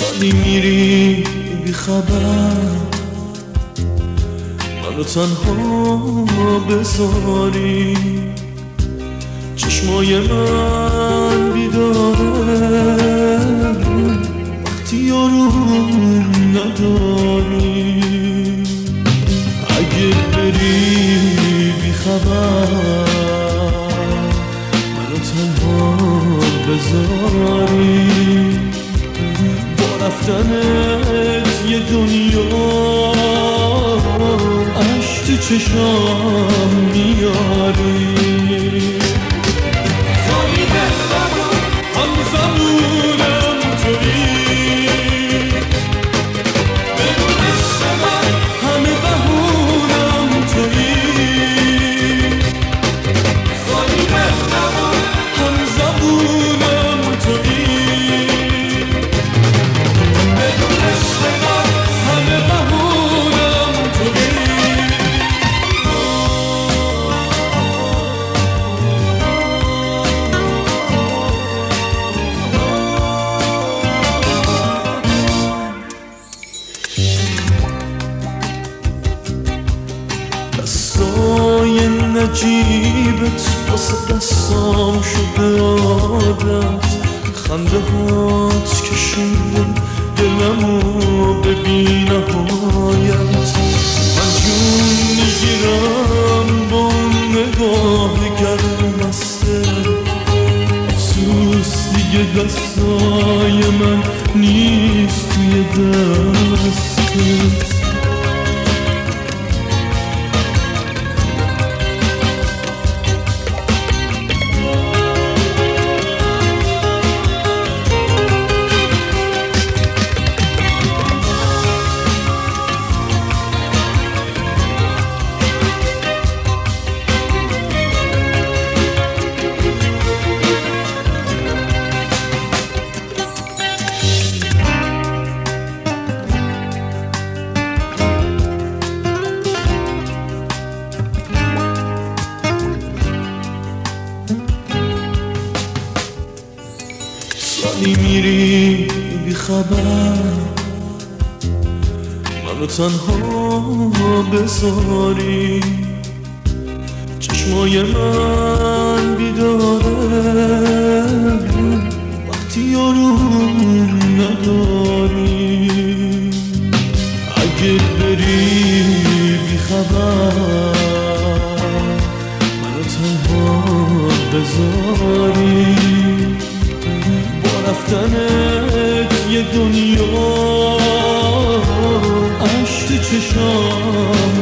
سالی میری بی خبر، منو تنها بذاری. چشمای من بیداره وقتی یارون نداری. اگه بری بی خبر، منو تنها بذاری. با رفتنت یه دنیا عشق تو چشام میاری. زانی بهترم هم زمونم تویی، بدون عشق من همه بهونم تویی. زانی بهترم هم زمونم تویی، بدون عشق من همه بهونم تویی. دستای نجیبت واسه دستام شده عادت. خنده هات کشونده دلمو به بی نهایت. من جون میگیرم با اون نگاه گرم مسته. افسوس دیگه دستای من نیست توی دستت. سالی میری بی خبر، منو تنها بذاری. چشمای من بیداره وقتی یارون نداری. اگه بری بی خبر، منو تنها بذاری. رفتنت یه دنیا عشق تو چشام